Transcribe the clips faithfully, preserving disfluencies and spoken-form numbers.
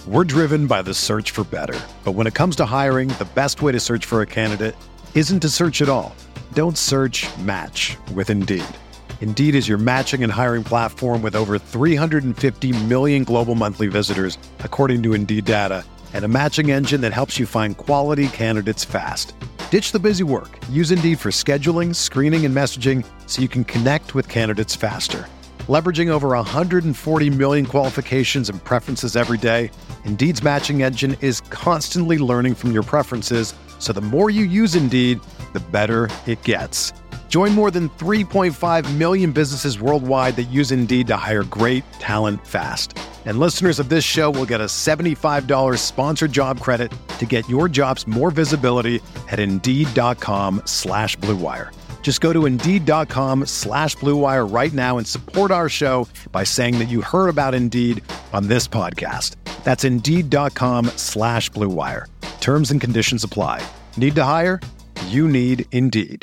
We're driven by the search for better. But when it comes to hiring, the best way to search for a candidate isn't to search at all. Don't search, match with Indeed. Indeed is your matching and hiring platform with over three hundred fifty million global monthly visitors, according to Indeed data, and a matching engine that helps you find quality candidates fast. Ditch the busy work. Use Indeed for scheduling, screening, and messaging so you can connect with candidates faster. Leveraging over one hundred forty million qualifications and preferences every day, Indeed's matching engine is constantly learning from your preferences, so the more you use Indeed, the better it gets. Join more than three point five million businesses worldwide that use Indeed to hire great talent fast. And listeners of this show will get a seventy-five dollars sponsored job credit to get your jobs more visibility at Indeed.com slash Blue Wire. Just go to Indeed.com slash Blue Wire right now and support our show by saying that you heard about Indeed on this podcast. That's Indeed.com slash Blue Wire. Terms and conditions apply. Need to hire? You need Indeed.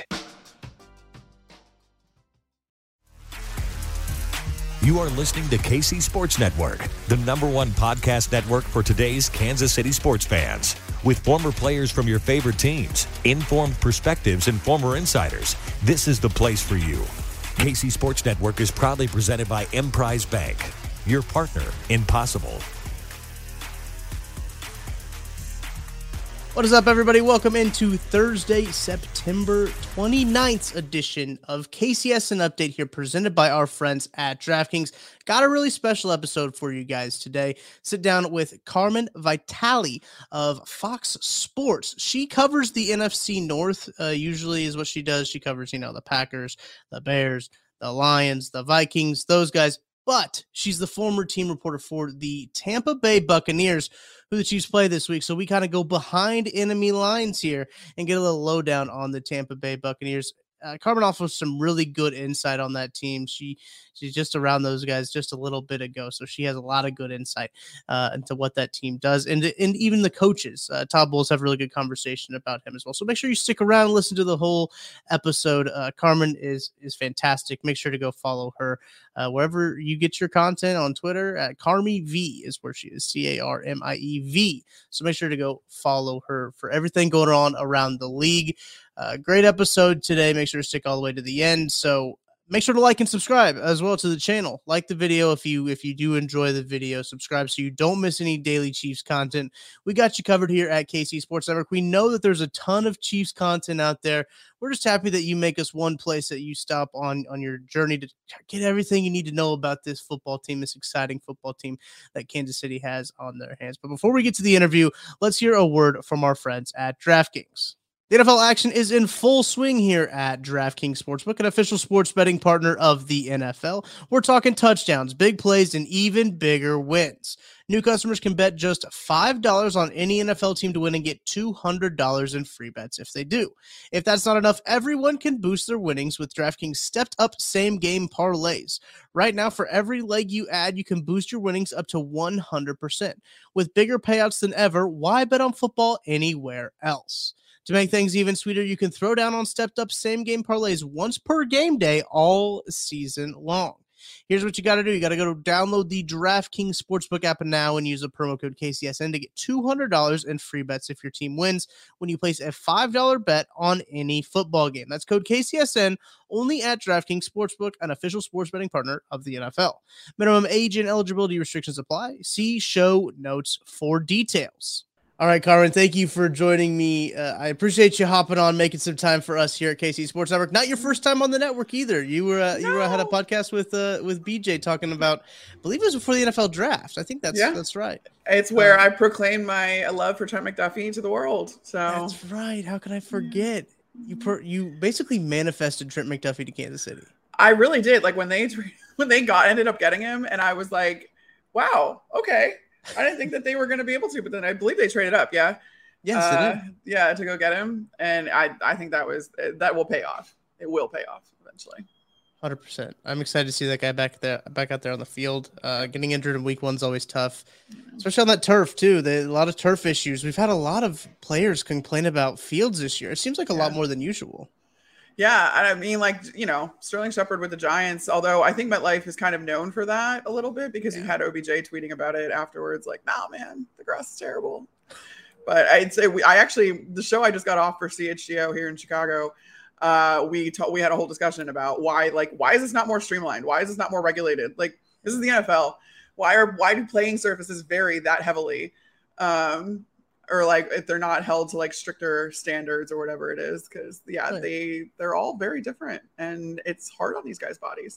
You are listening to K C Sports Network, the number one podcast network for today's Kansas City sports fans. With former players from your favorite teams, informed perspectives, and former insiders, this is the place for you. K C Sports Network is proudly presented by Emprise Bank, your partner in possible. What is up, everybody? Welcome into Thursday, September twenty-ninth edition of K C S N Update here, presented by our friends at DraftKings. Got a really special episode for you guys today. Sit down with Carmen Vitale of Fox Sports. She covers the N F C North, uh, usually is what she does. She covers, you know, the Packers, the Bears, the Lions, the Vikings, those guys. But she's the former team reporter for the Tampa Bay Buccaneers, who the Chiefs play this week. So we kind of go behind enemy lines here and get a little lowdown on the Tampa Bay Buccaneers. Uh, Carmen offers some really good insight on that team. She she's just around those guys just a little bit ago, so she has a lot of good insight uh, into what that team does, and and even the coaches. Uh, Todd Bowles have a really good conversation about him as well. So make sure you stick around and listen to the whole episode. Uh, Carmen is is fantastic. Make sure to go follow her uh, wherever you get your content on Twitter. At Carmi V is where she is, C A R M I E V. So make sure to go follow her for everything going on around the league. Uh, great episode today. Make sure to stick all the way to the end. So make sure to like and subscribe as well to the channel. Like the video if you if you do enjoy the video. Subscribe so you don't miss any daily Chiefs content. We got you covered here at K C Sports Network. We know that there's a ton of Chiefs content out there. We're just happy that you make us one place that you stop on on your journey to get everything you need to know about this football team, this exciting football team that Kansas City has on their hands. But before we get to the interview, let's hear a word from our friends at DraftKings. The N F L action is in full swing here at DraftKings Sportsbook, an official sports betting partner of the N F L. We're talking touchdowns, big plays, and even bigger wins. New customers can bet just five dollars on any N F L team to win and get two hundred dollars in free bets if they do. If that's not enough, everyone can boost their winnings with DraftKings stepped-up same-game parlays. Right now, for every leg you add, you can boost your winnings up to one hundred percent. With bigger payouts than ever, why bet on football anywhere else? To make things even sweeter, you can throw down on stepped-up same-game parlays once per game day all season long. Here's what you got to do. You got to go to download the DraftKings Sportsbook app now and use the promo code K C S N to get two hundred dollars in free bets if your team wins when you place a five dollars bet on any football game. That's code K C S N only at DraftKings Sportsbook, an official sports betting partner of the N F L. Minimum age and eligibility restrictions apply. See show notes for details. All right, Carmen, thank you for joining me. Uh, I appreciate you hopping on, making some time for us here at K C Sports Network. Not your first time on the network either. You were uh, no. you were had a podcast with uh, with B J talking about, I believe it was before the N F L draft. I think that's yeah. that's right. It's where um, I proclaimed my love for Trent McDuffie to the world. So that's right. How can I forget? You per, you basically manifested Trent McDuffie to Kansas City. I really did. Like when they when they got ended up getting him, and I was like, wow, okay. I didn't think that they were going to be able to, but then I believe they traded up. Yeah. Yes, uh, they did. Yeah. To go get him. And I, I think that was, that will pay off. It will pay off eventually. one hundred percent. I'm excited to see that guy back there, back out there on the field. Uh, getting injured in week one's always tough, especially on that turf too. There's a lot of turf issues. We've had a lot of players complain about fields this year. It seems like a yeah. lot more than usual. Yeah, I mean, like, you know, Sterling Shepard with the Giants, although I think MetLife is kind of known for that a little bit because yeah. you had O B J tweeting about it afterwards, like, nah, man, the grass is terrible. But I'd say we, I actually, the show I just got off for C H G O here in Chicago, uh, we ta- we had a whole discussion about why, like, why is this not more streamlined? Why is this not more regulated? Like, this is the N F L. Why are why do playing surfaces vary that heavily? Um, or like if they're not held to like stricter standards or whatever it is, because yeah, right. they they're all very different, and it's hard on these guys' bodies.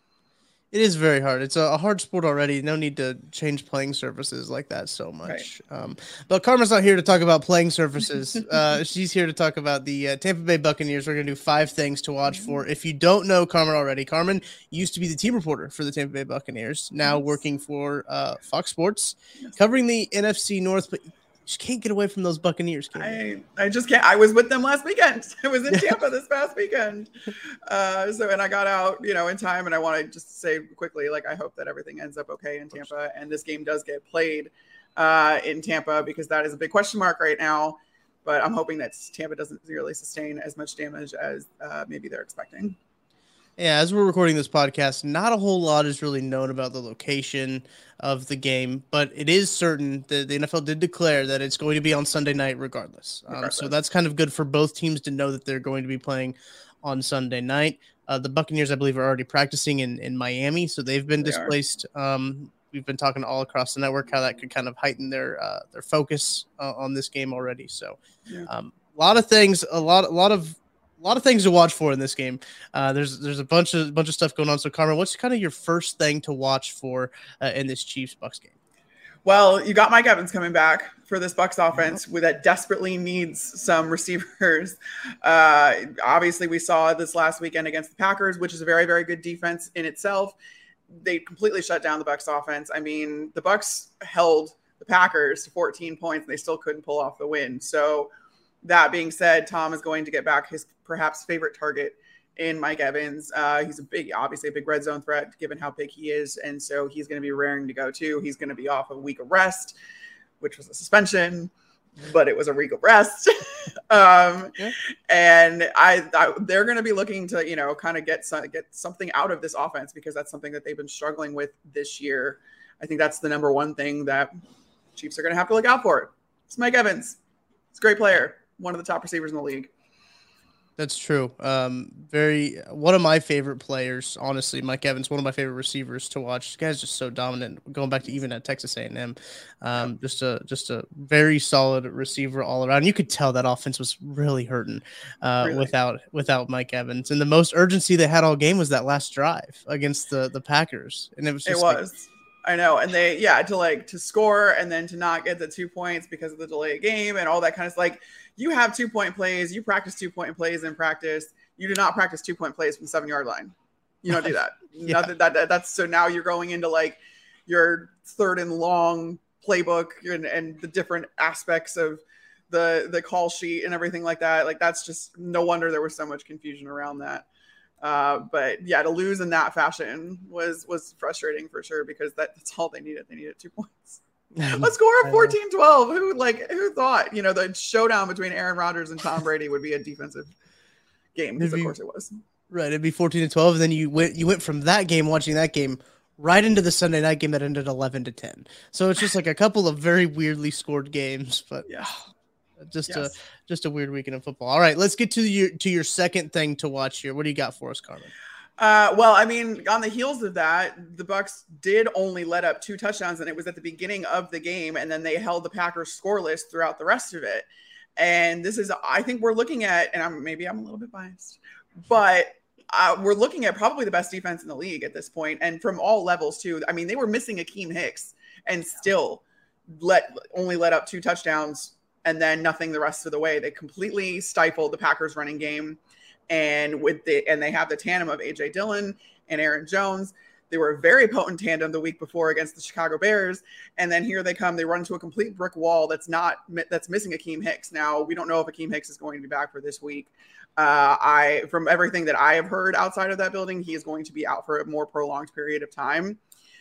It is very hard. It's a hard sport already. No need to change playing surfaces like that so much. Right. Um, but Carmen's not here to talk about playing surfaces. uh, she's here to talk about the uh, Tampa Bay Buccaneers. We're going to do five things to watch for. If you don't know Carmen already, Carmen used to be the team reporter for the Tampa Bay Buccaneers, now yes. working for uh, Fox Sports, yes. covering the N F C North. But just can't get away from those Buccaneers. I, I just can't. I was with them last weekend. I was in Tampa this past weekend. Uh, so, and I got out, you know, in time. And I want to just say quickly, like, I hope that everything ends up okay in Tampa. And this game does get played uh, in Tampa because that is a big question mark right now. But I'm hoping that Tampa doesn't really sustain as much damage as uh, maybe they're expecting. Yeah, as we're recording this podcast, not a whole lot is really known about the location of the game, but it is certain that the N F L did declare that it's going to be on Sunday night regardless. Um, regardless. So that's kind of good for both teams to know that they're going to be playing on Sunday night. Uh, the Buccaneers, I believe, are already practicing in, in Miami, so they've been they displaced. Um, we've been talking all across the network how that could kind of heighten their uh, their focus uh, on this game already. So yeah. um, a lot of things, a lot, a lot of A lot of things to watch for in this game. Uh, there's there's a bunch of bunch of stuff going on. So, Carmen, what's kind of your first thing to watch for uh, in this Chiefs Bucks game? Well, you got Mike Evans coming back for this Bucks offense mm-hmm. with that desperately needs some receivers. Uh, obviously, we saw this last weekend against the Packers, which is a very very good defense in itself. They completely shut down the Bucks offense. I mean, the Bucks held the Packers to fourteen points, and they still couldn't pull off the win. So. That being said, Tom is going to get back his perhaps favorite target in Mike Evans. Uh, he's a big, obviously a big red zone threat given how big he is. And so he's going to be raring to go too. He's going to be off a week of rest, which was a suspension, but it was a week of rest. um, yeah. And I, I they're going to be looking to, you know, kind of get some, get something out of this offense because that's something that they've been struggling with this year. I think that's the number one thing that Chiefs are going to have to look out for. It's Mike Evans. He's a great player. One of the top receivers in the league. That's true. Um, very one of my favorite players, honestly, Mike Evans, one of my favorite receivers to watch. This guy's just so dominant. Going back to even at Texas A and M, um, just a just a very solid receiver all around. You could tell that offense was really hurting uh, really? without without Mike Evans. And the most urgency they had all game was that last drive against the the Packers, and it was just it was. Like, I know. And they, yeah, to like to score and then to not get the two points because of the delay of game and all that kind of stuff. Like you have two point plays, you practice two point plays in practice. You do not practice two point plays from the seven yard line. You don't do that. yeah. Nothing that, that that's so now you're going into like your third and long playbook and, and the different aspects of the, the call sheet and everything like that. Like that's just no wonder there was so much confusion around that. Uh, but yeah, to lose in that fashion was was frustrating for sure because that, that's all they needed. They needed two points. A score of fourteen twelve. Who like who thought, you know, the showdown between Aaron Rodgers and Tom Brady would be a defensive game? Because of course it was. Right, it'd be fourteen to twelve, and then you went you went from that game, watching that game, right into the Sunday night game that ended eleven to ten. So it's just like a couple of very weirdly scored games, but yeah. Just yes. a just a weird weekend of football. All right, let's get to your to your second thing to watch here. What do you got for us, Carmen? Uh, well, I mean, on the heels of that, the Bucks did only let up two touchdowns, and it was at the beginning of the game, and then they held the Packers scoreless throughout the rest of it. And this is, I think, we're looking at, and I'm maybe I'm a little bit biased, but uh, we're looking at probably the best defense in the league at this point, and from all levels too. I mean, they were missing Akeem Hicks, and still let only let up two touchdowns. And then nothing the rest of the way. They completely stifled the Packers running game. And with the and they have the tandem of A J Dillon and Aaron Jones. They were a very potent tandem the week before against the Chicago Bears. And then here they come. They run into a complete brick wall that's not that's missing Akeem Hicks. Now, we don't know if Akeem Hicks is going to be back for this week. Uh, I from everything that I have heard outside of that building, he is going to be out for a more prolonged period of time.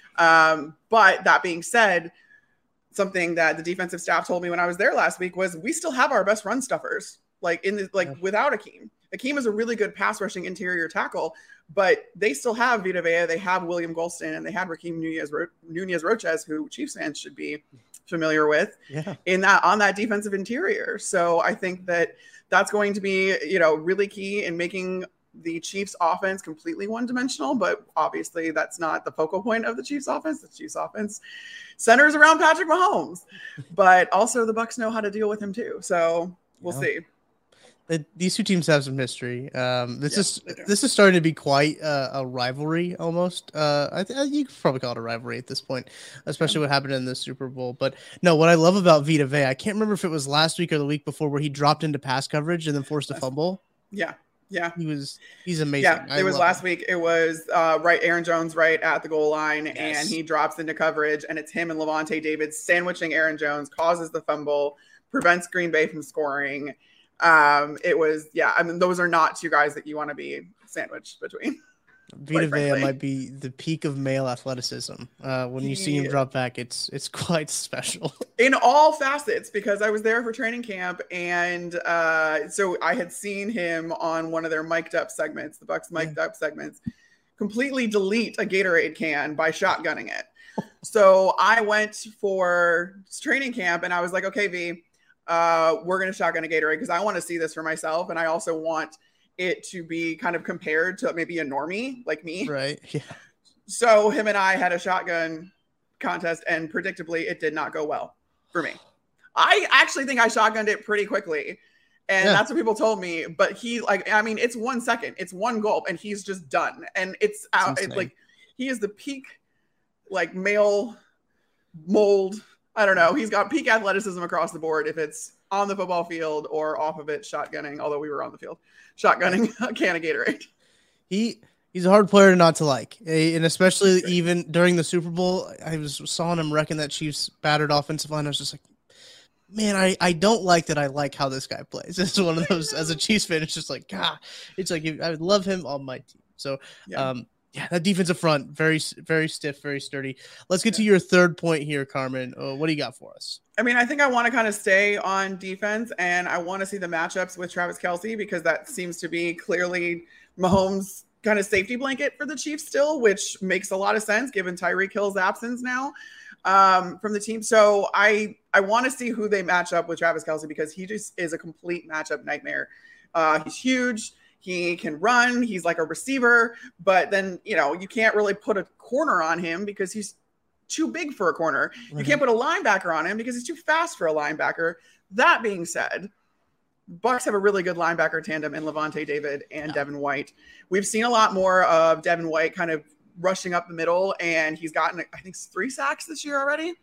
Um, but that being said, something that the defensive staff told me when I was there last week was we still have our best run stuffers, like in the, like yeah. without Akeem. Akeem is a really good pass rushing interior tackle, but they still have Vita Vea, they have William Golston, and they had Raheem Nunez, Nunez Roches, who Chiefs fans should be familiar with yeah. in that on that defensive interior. So I think that that's going to be, you know, really key in making the Chiefs offense completely one-dimensional, but obviously that's not the focal point of the Chiefs offense. The Chiefs offense centers around Patrick Mahomes, but also the Bucs know how to deal with him too. So we'll yeah. see. The, these two teams have some history. Um, this yeah, is this is starting to be quite uh, a rivalry almost. Uh, I think you could probably call it a rivalry at this point, especially yeah. what happened in the Super Bowl. But no, what I love about Vita Vea, I can't remember if it was last week or the week before where he dropped into pass coverage and then forced a fumble. Yeah. Yeah, he was. He's amazing. Yeah, I it was last him. week. It was uh, right, Aaron Jones right at the goal line, yes. and he drops into coverage, and it's him and Levante David sandwiching Aaron Jones, causes the fumble, prevents Green Bay from scoring. Um, it was, yeah. I mean, those are not two guys that you want to be sandwiched between. Vita Vea might be the peak of male athleticism. Uh, when you see him drop back, it's it's quite special. In all facets, because I was there for training camp, and uh, so I had seen him on one of their mic'd up segments, the Bucs mic'd yeah. up segments, completely delete a Gatorade can by shotgunning it. So I went for training camp, and I was like, okay, V, uh, we're going to shotgun a Gatorade because I want to see this for myself, and I also want it to be kind of compared to maybe a normie like me. Right. Yeah. So him and I had a shotgun contest, and predictably it did not go well for me. I actually think I shotgunned it pretty quickly, and yeah. that's what people told me. But he, like, I mean, it's one second, it's one gulp, and he's just done. And it's out. It's like, he is the peak, like, male mold. I don't know. He's got peak athleticism across the board. If it's on the football field or off of it, shotgunning, although we were on the field, shotgunning a can of Gatorade. He he's a hard player not to like, and especially even during the Super Bowl, I was saw him wrecking that Chiefs battered offensive line. I was just like, man, I, I don't like that. I like how this guy plays. It's one of those, as a Chiefs fan, it's just like, God, it's like, I would love him on my team. So, yeah. um, yeah, that defensive front, very, very stiff, very sturdy. Let's get yeah. to your third point here, Carmen. Uh, what do you got for us? I mean, I think I want to kind of stay on defense, and I want to see the matchups with Travis Kelce, because that seems to be clearly Mahomes' kind of safety blanket for the Chiefs still, which makes a lot of sense given Tyreek Hill's absence now um, from the team. So I, I want to see who they match up with Travis Kelce, because he just is a complete matchup nightmare. Uh, he's huge. He can run. He's like a receiver, but then, you know, you can't really put a corner on him because he's too big for a corner. Mm-hmm. You can't put a linebacker on him because he's too fast for a linebacker. That being said, Bucs have a really good linebacker tandem in Levante David and yeah. Devin White. We've seen a lot more of Devin White kind of rushing up the middle, and he's gotten, I think, three sacks this year already,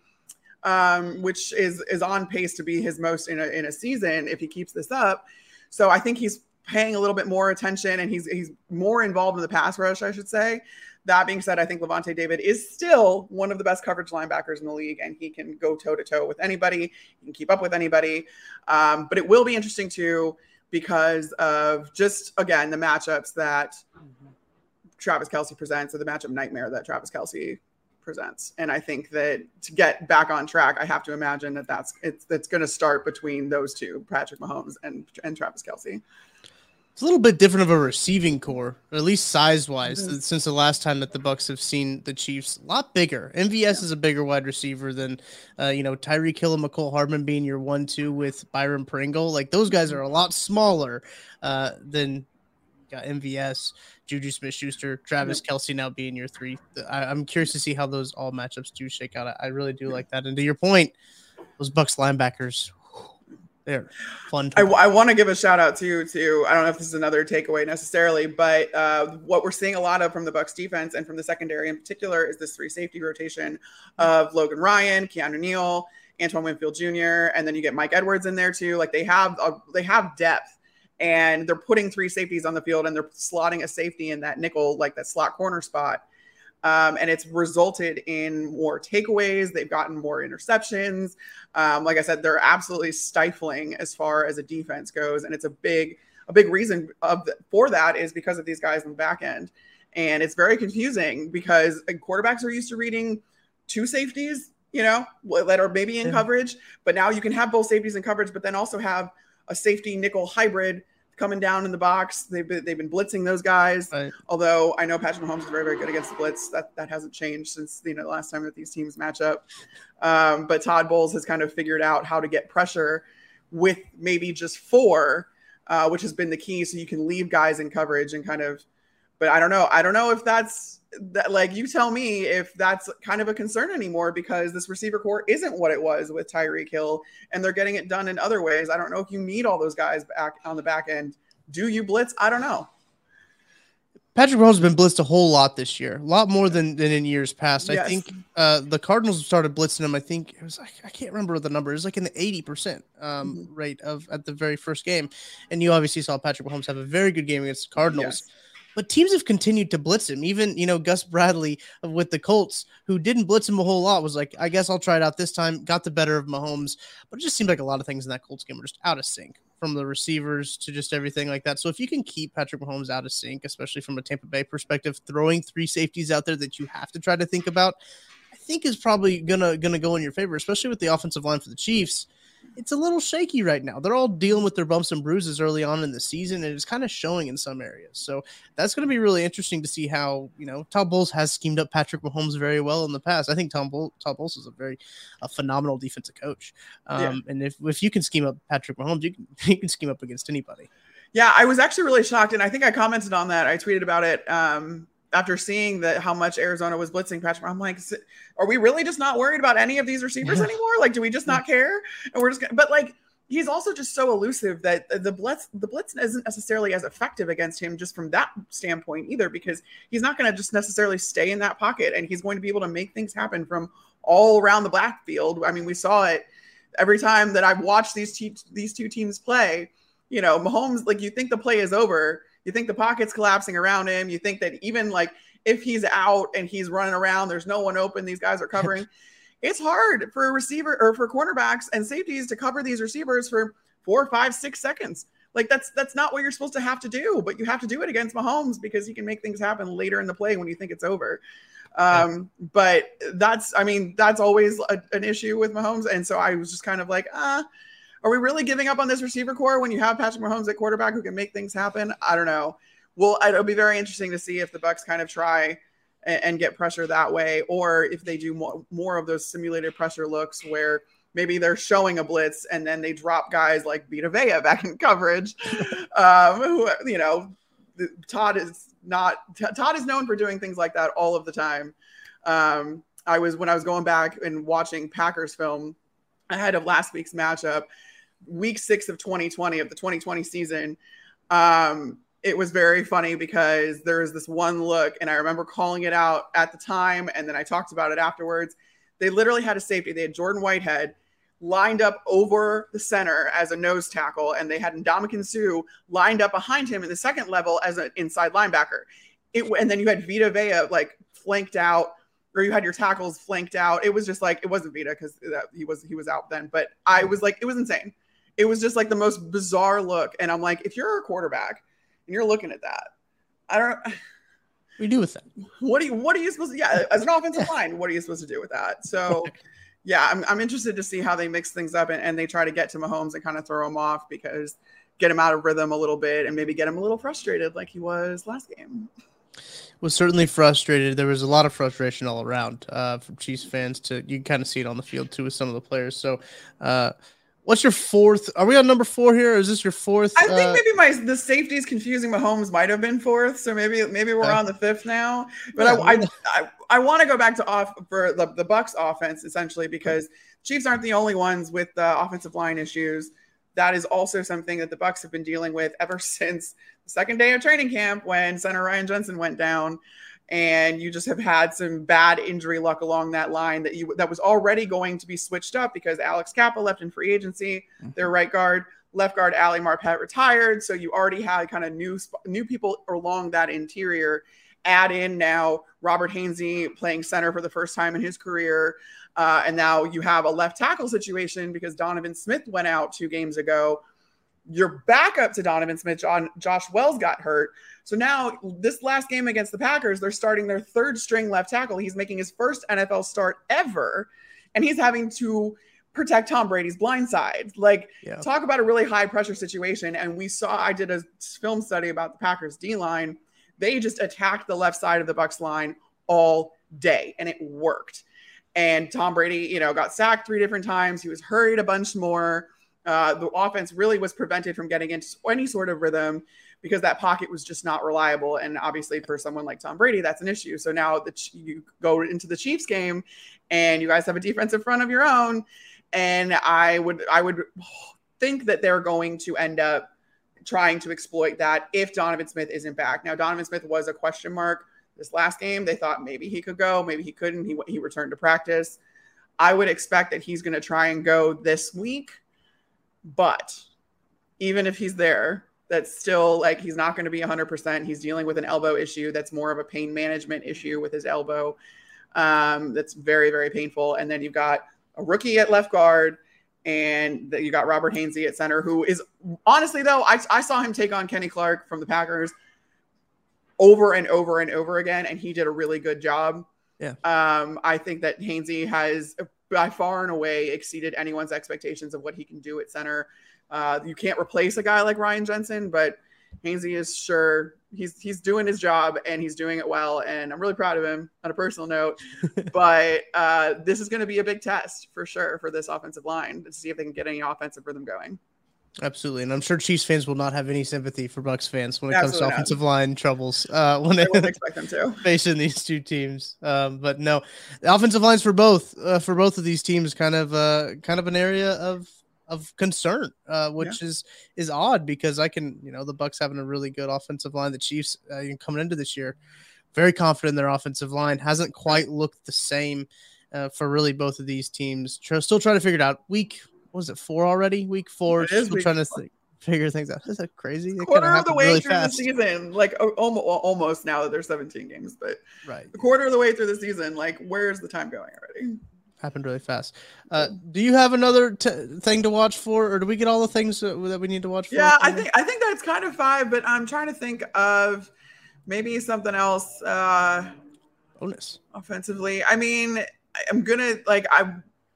um, which is is on pace to be his most in a in a season if he keeps this up. So I think he's paying a little bit more attention, and he's he's more involved in the pass rush, I should say. That being said, I think Levante David is still one of the best coverage linebackers in the league, and he can go toe-to-toe with anybody. He can keep up with anybody. Um, but it will be interesting, too, because of just, again, the matchups that mm-hmm. Travis Kelce presents, or the matchup nightmare that Travis Kelce presents. And I think that to get back on track, I have to imagine that that's it's, it's going to start between those two, Patrick Mahomes and, and Travis Kelce. It's a little bit different of a receiving core, or at least size-wise, mm-hmm. since the last time that the Bucs have seen the Chiefs. A lot bigger. M V S yeah. is a bigger wide receiver than, uh, you know, Tyreek Hill and McCole Hardman being your one two with Byron Pringle. Like, those guys are a lot smaller uh, than got M V S, Juju Smith-Schuster, Travis mm-hmm. Kelce now being your three. I, I'm curious to see how those all matchups do shake out. I, I really do like that. And to your point, those Bucs linebackers, they're fun. I, I want to give a shout out to, to, I don't know if this is another takeaway necessarily, but uh, what we're seeing a lot of from the Bucs defense and from the secondary in particular is this three safety rotation of Logan Ryan, Keanu Neal, Antoine Winfield Junior, and then you get Mike Edwards in there too. Like, they have, a, they have depth, and they're putting three safeties on the field, and they're slotting a safety in that nickel, like that slot corner spot. Um, and it's resulted in more takeaways. They've gotten more interceptions. Um, like I said, they're absolutely stifling as far as a defense goes. And it's a big, a big reason of the, for that is because of these guys in the back end. And it's very confusing because quarterbacks are used to reading two safeties, you know, that are maybe in yeah. coverage, but now you can have both safeties in coverage, but then also have a safety nickel hybrid coming down in the box. They've been, they've been blitzing those guys. Right. Although I know Patrick Mahomes is very, very good against the blitz. That that hasn't changed since, you know, the last time that these teams match up. Um, but Todd Bowles has kind of figured out how to get pressure with maybe just four, uh, which has been the key. So you can leave guys in coverage and kind of, but I don't know. I don't know if that's that, like, you tell me if that's kind of a concern anymore, because this receiver core isn't what it was with Tyreek Hill, and they're getting it done in other ways. I don't know if you need all those guys back on the back end. Do you blitz? I don't know. Patrick Mahomes has been blitzed a whole lot this year, a lot more than, than in years past. Yes. I think uh, the Cardinals started blitzing him. I think it was, I can't remember the number. It was like in the eighty percent um, mm-hmm. rate of at the very first game. And you obviously saw Patrick Mahomes have a very good game against the Cardinals. Yes. But teams have continued to blitz him. Even, you know, Gus Bradley with the Colts, who didn't blitz him a whole lot, was like, I guess I'll try it out this time. Got the better of Mahomes. But it just seemed like a lot of things in that Colts game were just out of sync, from the receivers to just everything like that. So if you can keep Patrick Mahomes out of sync, especially from a Tampa Bay perspective, throwing three safeties out there that you have to try to think about, I think is probably gonna gonna go in your favor, especially with the offensive line for the Chiefs. It's a little shaky right now. They're all dealing with their bumps and bruises early on in the season, and it's kind of showing in some areas. So that's going to be really interesting to see how, you know, Todd Bowles has schemed up Patrick Mahomes very well in the past. I think Tom Bowles, Todd Bowles is a very a phenomenal defensive coach. Um, yeah. And if, if you can scheme up Patrick Mahomes, you can, you can scheme up against anybody. Yeah, I was actually really shocked, and I think I commented on that. I tweeted about it um, after seeing that how much Arizona was blitzing Patrick. I'm like, are we really just not worried about any of these receivers anymore? Like, do we just not care? And we're just gonna, but like, he's also just so elusive that the blitz, the blitz isn't necessarily as effective against him just from that standpoint either, because he's not going to just necessarily stay in that pocket, and he's going to be able to make things happen from all around the backfield. I mean, we saw it every time that I've watched these te- these two teams play. You know, Mahomes, like, you think the play is over. You think the pocket's collapsing around him. You think that even like if he's out and he's running around, there's no one open, these guys are covering. It's hard for a receiver or for cornerbacks and safeties to cover these receivers for four, five, six seconds. Like that's that's not what you're supposed to have to do, but you have to do it against Mahomes because he can make things happen later in the play when you think it's over. Um, yeah. But that's, I mean, that's always a, an issue with Mahomes. And so I was just kind of like, ah, uh, are we really giving up on this receiver core when you have Patrick Mahomes at quarterback who can make things happen? I don't know. Well, it'll be very interesting to see if the Bucs kind of try and, and get pressure that way, or if they do more, more of those simulated pressure looks where maybe they're showing a blitz and then they drop guys like Vita Vea back in coverage. um, who, you know, Todd is not Todd is known for doing things like that all of the time. Um, I was when I was going back and watching Packers film ahead of last week's matchup, week six of twenty twenty of the twenty twenty season. Um, it was very funny because there was this one look, and I remember calling it out at the time, and then I talked about it afterwards. They literally had a safety. They had Jordan Whitehead lined up over the center as a nose tackle, and they had Ndamukong Suh lined up behind him in the second level as an inside linebacker. It, and then you had Vita Vea like flanked out, or you had your tackles flanked out. It was just like, it wasn't Vita because he was he was out then, but I was like, it was insane. It was just like the most bizarre look, and I'm like, if you're a quarterback and you're looking at that, I don't. We do with that. What do you? What are you supposed to? Yeah, as an offensive line, what are you supposed to do with that? So, yeah, I'm I'm interested to see how they mix things up and, and they try to get to Mahomes and kind of throw him off, because get him out of rhythm a little bit and maybe get him a little frustrated like he was last game. Was certainly frustrated. There was a lot of frustration all around uh, from Chiefs fans. To you can kind of see it on the field too with some of the players. So, uh, what's your fourth? Are we on number four here? Or is this your fourth? I think uh, maybe my the safeties confusing Mahomes might have been fourth. So maybe maybe we're uh, on the fifth now. But yeah, I, I I I want to go back to off for the the Bucs offense essentially, because Chiefs aren't the only ones with uh, offensive line issues. That is also something that the Bucs have been dealing with ever since the second day of training camp when center Ryan Jensen went down, and you just have had some bad injury luck along that line that you that was already going to be switched up because Alex Kappa left in free agency, mm-hmm. their right guard, left guard Ali Marpet retired, so you already had kind of new new people along that interior. Add in now Robert Hainsey playing center for the first time in his career. Uh, and now you have a left tackle situation because Donovan Smith went out two games ago. Your backup to Donovan Smith, John, Josh Wells, got hurt. So now this last game against the Packers, they're starting their third string left tackle. He's making his first N F L start ever, and he's having to protect Tom Brady's blind side. Like, yeah. talk about a really high pressure situation. And we saw, I did a film study about the Packers D line. They just attacked the left side of the Bucs line all day, and it worked. And Tom Brady, you know, got sacked three different times. He was hurried a bunch more. Uh, the offense really was prevented from getting into any sort of rhythm because that pocket was just not reliable. And obviously for someone like Tom Brady, that's an issue. So now that you go into the Chiefs game and you guys have a defensive front of your own. And I would, I would think that they're going to end up trying to exploit that if Donovan Smith isn't back. Now, Donovan Smith was a question mark this last game. They thought maybe he could go, maybe he couldn't. He, he returned to practice. I would expect that he's going to try and go this week. But even if he's there, that's still like, he's not going to be one hundred percent. He's dealing with an elbow issue. That's more of a pain management issue with his elbow. Um, that's very, very painful. And then you've got a rookie at left guard, and you got Robert Hainsey at center, who is honestly, though, I, I saw him take on Kenny Clark from the Packers over and over and over again, and he did a really good job. Yeah. Um, I think that Hainsey has by far and away exceeded anyone's expectations of what he can do at center. Uh, you can't replace a guy like Ryan Jensen, but Hainsey is sure he's he's doing his job, and he's doing it well. And I'm really proud of him on a personal note. But uh, this is going to be a big test for sure for this offensive line to see if they can get any offensive rhythm going. Absolutely. And I'm sure Chiefs fans will not have any sympathy for Bucs fans when it Absolutely comes to not. offensive line troubles. Uh, when I they wouldn't expect them to. facing these two teams. Um, but no, the offensive lines for both, uh, for both of these teams, kind of, uh, kind of an area of, of concern, uh, which yeah. is, is odd because I can, you know, the Bucs having a really good offensive line. The Chiefs uh, coming into this year, very confident in their offensive line, hasn't quite looked the same uh, for really both of these teams. Tr- still trying to figure it out. Week, what was it, four already? Week four. It is still week trying to four. th- figure things out. Is that crazy? It Quarter of the way really through fast. the season, like almost, almost now that there's seventeen games, but right, a quarter of the way through the season, like where's the time going already? Happened really fast. Uh, do you have another t- thing to watch for, or do we get all the things that, that we need to watch for? Yeah, I think I think that's kind of five, but I'm trying to think of maybe something else. Uh, Bonus offensively, I mean, I'm gonna like I.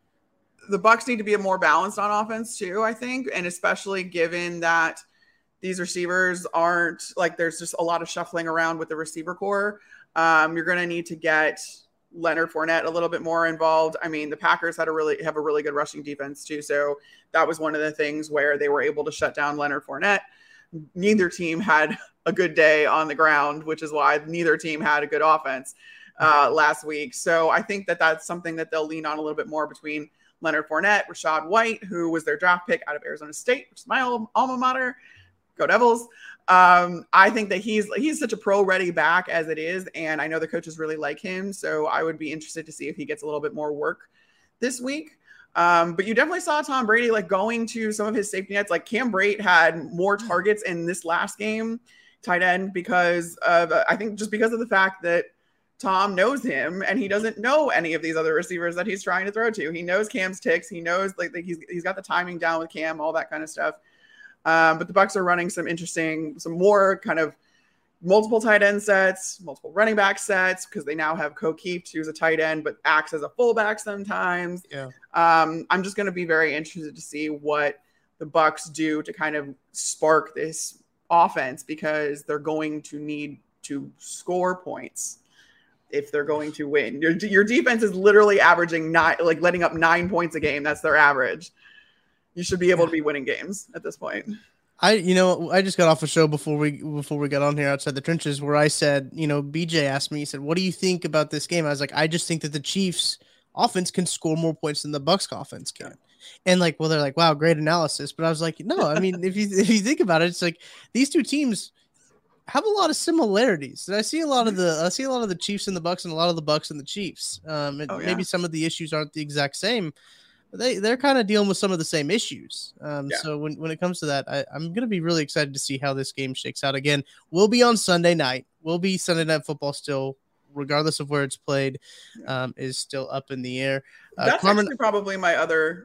The Bucs need to be more balanced on offense too, I think, and especially given that these receivers aren't like there's just a lot of shuffling around with the receiver core. Um, you're going to need to get Leonard Fournette a little bit more involved. I mean, the Packers had a really have a really good rushing defense too, so that was one of the things where they were able to shut down Leonard Fournette. Neither team had a good day on the ground, which is why neither team had a good offense uh, last week. So I think that that's something that they'll lean on a little bit more between Leonard Fournette, Rachaad White, who was their draft pick out of Arizona State, which is my alma mater. Go Devils. Um, I think that he's he's such a pro-ready back as it is, and I know the coaches really like him, so I would be interested to see if he gets a little bit more work this week. Um, but you definitely saw Tom Brady like going to some of his safety nets. Like Cam Brate had more targets in this last game, tight end, because of uh, I think just because of the fact that Tom knows him and he doesn't know any of these other receivers that he's trying to throw to. He knows Cam's ticks. He knows like, like he's he's got the timing down with Cam, all that kind of stuff. Um, but the Bucs are running some interesting, some more kind of multiple tight end sets, multiple running back sets, because they now have Ko Kieft, who's a tight end, but acts as a fullback sometimes. Yeah. Um, I'm just going to be very interested to see what the Bucs do to kind of spark this offense, because they're going to need to score points if they're going to win. Your, your defense is literally averaging nine, like letting up nine points a game. That's their average. You should be able to be winning games at this point. I, you know, I just got off a show before we before we got on here outside the trenches where I said, you know, B J asked me, he said, "What do you think about this game?" I was like, "I just think that the Chiefs offense can score more points than the Bucs offense can." And like, well, they're like, "Wow, great analysis." But I was like, no, I mean, if you if you think about it, it's like these two teams have a lot of similarities. And I see a lot of the I see a lot of the Chiefs and the Bucs and a lot of the Bucs and the Chiefs. Um, and oh, yeah. maybe some of the issues aren't the exact same. They they're kind of dealing with some of the same issues. Um, yeah. So when, when it comes to that, I, I'm going to be really excited to see how this game shakes out. Again, we'll be on Sunday night. We'll be Sunday Night Football still, regardless of where it's played, um, is still up in the air. Uh, That's Carmen, actually probably my other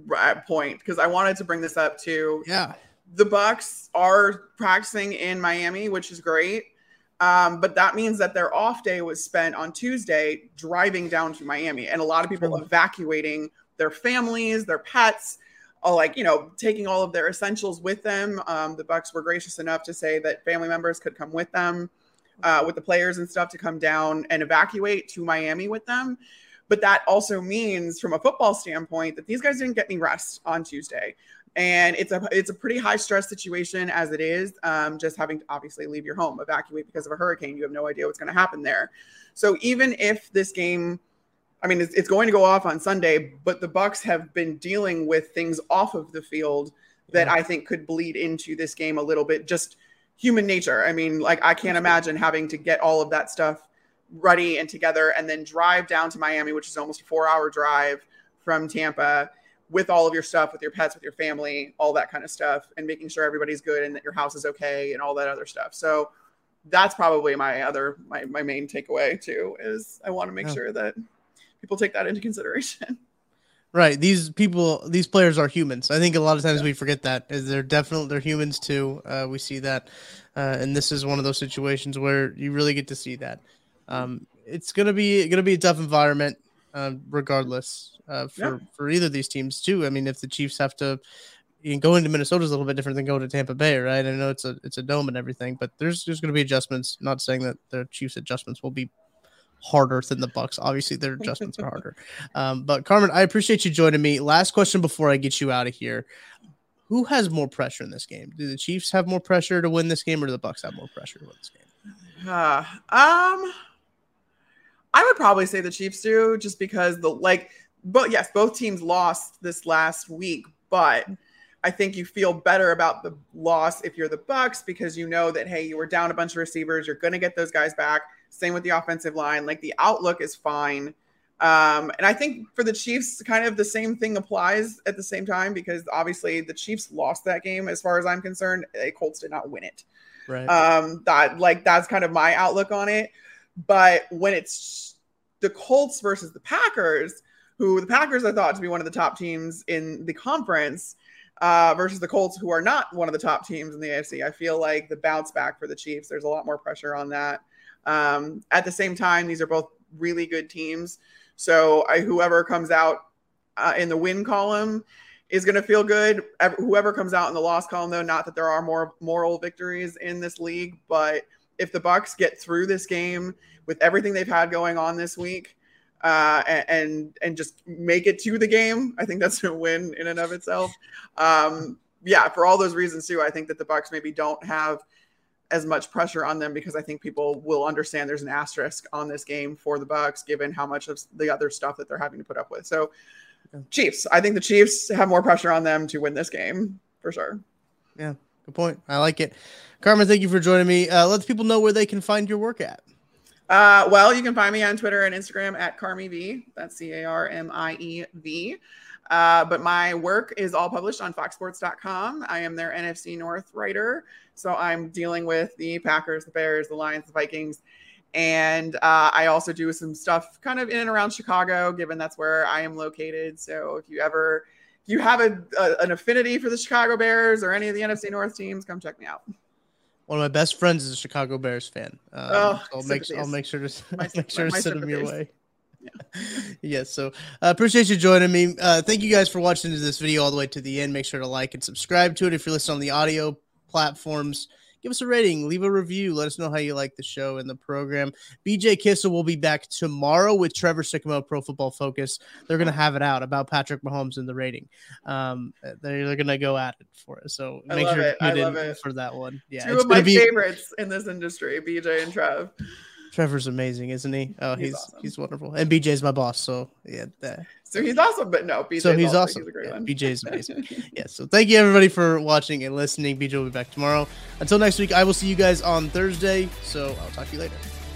point, because I wanted to bring this up too. Yeah, the Bucs are practicing in Miami, which is great. Um, but that means that their off day was spent on Tuesday driving down to Miami, and a lot of people evacuating their families, their pets, all like, you know, taking all of their essentials with them. Um, the Bucs were gracious enough to say that family members could come with them, uh, with the players and stuff, to come down and evacuate to Miami with them. But that also means, from a football standpoint, that these guys didn't get any rest on Tuesday. And it's a it's a pretty high stress situation as it is, um, just having to obviously leave your home, evacuate because of a hurricane. You have no idea what's going to happen there. So even if this game, I mean, it's, it's going to go off on Sunday, but the Bucs have been dealing with things off of the field that yeah. I think could bleed into this game a little bit. Just human nature. I mean, like, I can't imagine having to get all of that stuff ready and together and then drive down to Miami, which is almost a four hour drive from Tampa, with all of your stuff, with your pets, with your family, all that kind of stuff, and making sure everybody's good and that your house is okay and all that other stuff. So that's probably my other, my, my main takeaway too, is I want to make yeah. sure that people take that into consideration. Right. These people, these players are humans. I think a lot of times yeah. we forget that. Is they're definitely, they're humans too. Uh, we see that. Uh, and this is one of those situations where you really get to see that. Um, it's going to be, going to be a tough environment, uh, regardless. Uh, for, yeah. for either of these teams too. I mean, if the Chiefs have to, you know, go into Minnesota is a little bit different than going to Tampa Bay, right? I know it's a it's a dome and everything, but there's there's going to be adjustments. Not saying that the Chiefs adjustments will be harder than the Bucs. Obviously, their adjustments are harder. Um, but Carmen, I appreciate you joining me. Last question before I get you out of here: who has more pressure in this game? Do the Chiefs have more pressure to win this game, or do the Bucs have more pressure to win this game? Uh, um, I would probably say the Chiefs do, just because the like. But yes, both teams lost this last week, but I think you feel better about the loss if you're the Bucs, because you know that, hey, you were down a bunch of receivers. You're going to get those guys back. Same with the offensive line. Like, the outlook is fine. Um, and I think for the Chiefs, kind of the same thing applies at the same time, because obviously the Chiefs lost that game. As far as I'm concerned, the Colts did not win it. Right. Um, that like, that's kind of my outlook on it. But when it's the Colts versus the Packers, who the Packers are thought to be one of the top teams in the conference, uh, versus the Colts, who are not one of the top teams in the A F C. I feel like the bounce back for the Chiefs, there's a lot more pressure on that. Um, at the same time, these are both really good teams. So I, whoever comes out uh, in the win column is going to feel good. Whoever comes out in the loss column, though, not that there are more moral victories in this league, but if the Bucs get through this game with everything they've had going on this week, uh and and just make it to the game, I think that's a win in and of itself. Um yeah, for all those reasons too, I think that the Bucs maybe don't have as much pressure on them, because I think people will understand there's an asterisk on this game for the Bucs, given how much of the other stuff that they're having to put up with. So Chiefs, I think the Chiefs have more pressure on them to win this game for sure. Yeah, good point. I like it. Carmen, thank you for joining me. Uh let people know where they can find your work at. Uh, well, you can find me on Twitter and Instagram at CarmieV. That's C A R M I E V. Uh, but my work is all published on fox sports dot com. I am their N F C North writer. So I'm dealing with the Packers, the Bears, the Lions, the Vikings. And uh, I also do some stuff kind of in and around Chicago, given that's where I am located. So if you ever, if you have a, a, an affinity for the Chicago Bears or any of the N F C North teams, come check me out. One of my best friends is a Chicago Bears fan. Um, oh, so I'll make I'll make sure to my, make sure my, to send them your way. Yeah. Yes. So I uh, appreciate you joining me. Uh, thank you guys for watching this video all the way to the end. Make sure to like and subscribe to it. If you're listening on the audio platforms, give us a rating, leave a review. Let us know how you like the show and the program. B J Kissel will be back tomorrow with Trevor Sycamore, Pro Football Focus. They're going to have it out about Patrick Mahomes and the rating. Um, they're, they're going to go at it for us. So I make sure it. to tune in it. for that one. Yeah, Two of my be... favorites in this industry, B J and Trev. Trevor's amazing, isn't he? Oh, he's he's, awesome. he's wonderful. And B J's my boss, so yeah. That, so he's awesome, but no, B J's so he's also, awesome. He's a great yeah, one. B J's amazing. Yeah. So thank you everybody for watching and listening. B J will be back tomorrow. Until next week, I will see you guys on Thursday. So I'll talk to you later.